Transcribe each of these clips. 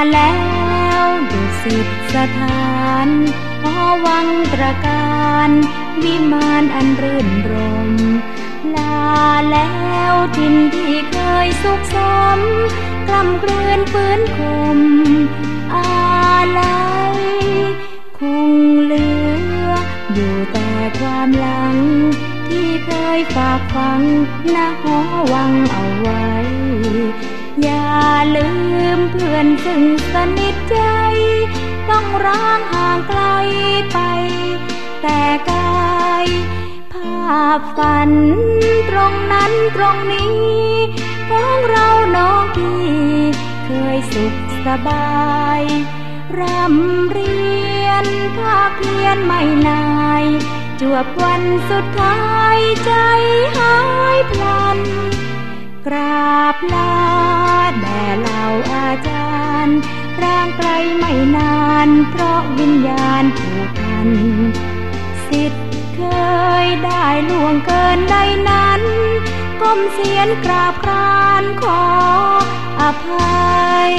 แล้วดุสิตสถานหอวังตระการวิมานอันรื่นรมลาแล้วถิ่นที่เคยสุขสมกล่ำกลืนฟื้นคมอาลัยคงเหลืออยู่แต่ความหลังที่เคยฝากฝังณหอวังเอาไว้อย่าลืมเพื่อนซึ่งสนิทใจต้องร้างห่างไกลไปแต่กายภาพฝันตรงนั้นตรงนี้ของเราน้องพี่เคยสุขสบายร่ำเรียนภาคเพียรไม่นายจวบวันสุดท้ายใจหายพลันกราบลาแด่เหล่าอาจารย์ร่างไกลไม่นานเพราะวิญญาณผูกพันสิทธิ์เคยได้ล่วงเกินใดนั้นก้มเสียนกราบกรานขออภัย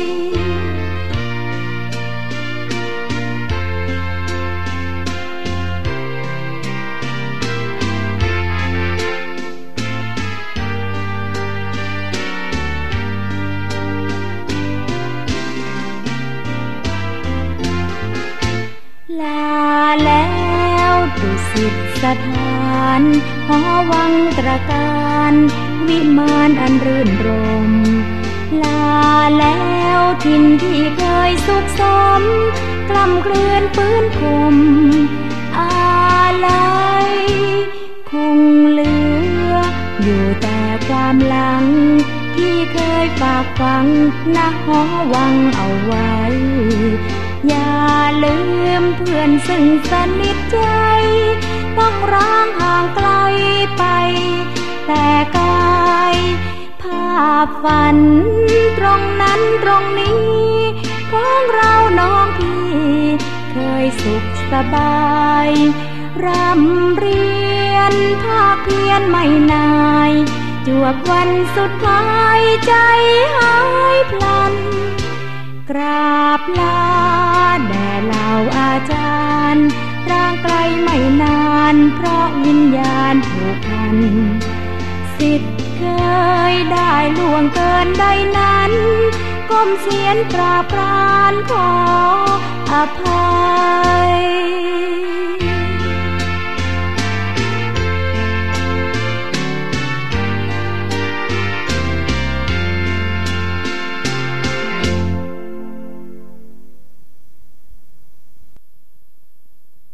ลาแล้วดุสิตสถานหอวังตระการวิมานอันรื่นรมลาแล้วถิ่นที่เคยสุขสมกล่ำกลืนฟื้นคมอาลัยคงเหลืออยู่แต่ความหลังที่เคยฝากฝังณหอวังเอาไว้อย่าลืมเพื่อนซึ่งสนิทใจต้องร้างห่างไกลไปแต่กายภาพฝันตรงนั้นตรงนี้ของเราน้องพี่เคยสุขสบายร่ำเรียนภาคเพียรไม่นายจวบวันสุดท้ายใจหายพลันกราบลาแด่เหล่าอาจารย์ร่างไกลไม่นานเพราะวิญญาณผูกพันสิทธิ์เคยได้ล่วงเกินใดนั้นก้มเสียนกราบกรานขออภัย